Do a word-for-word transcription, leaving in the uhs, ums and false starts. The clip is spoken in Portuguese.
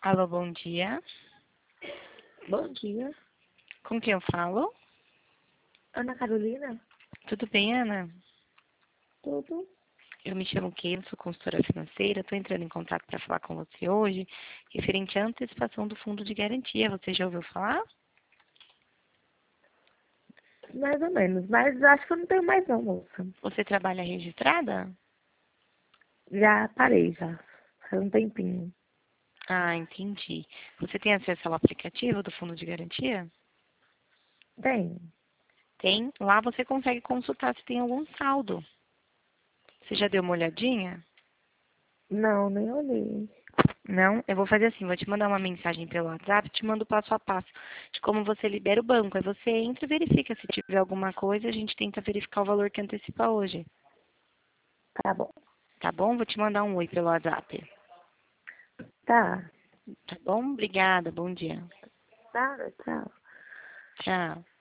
Alô, bom dia. Bom dia, Com quem eu falo? Ana Carolina. Tudo bem, Ana? Tudo? Eu me chamo Keila, sou consultora financeira. Estou entrando em contato para falar com você hoje, referente à antecipação do fundo de garantia. Você já ouviu falar? Mais ou menos, mas acho que eu não tenho mais não, moça. Você trabalha registrada? Já parei já, faz um tempinho. Ah, entendi. Você tem acesso ao aplicativo do fundo de garantia? Tem? Tem. Lá você consegue consultar se tem algum saldo. Você já deu uma olhadinha? Não, nem olhei. Não? Eu vou fazer assim, vou te mandar uma mensagem pelo WhatsApp, te mando passo a passo de como você libera o banco. Aí você entra e verifica. Se tiver alguma coisa, a gente tenta verificar o valor que antecipa hoje. Tá bom. Tá bom? Vou te mandar um oi pelo WhatsApp. Tá. Tá bom? Obrigada. Bom dia. Tá, tchau. Tchau.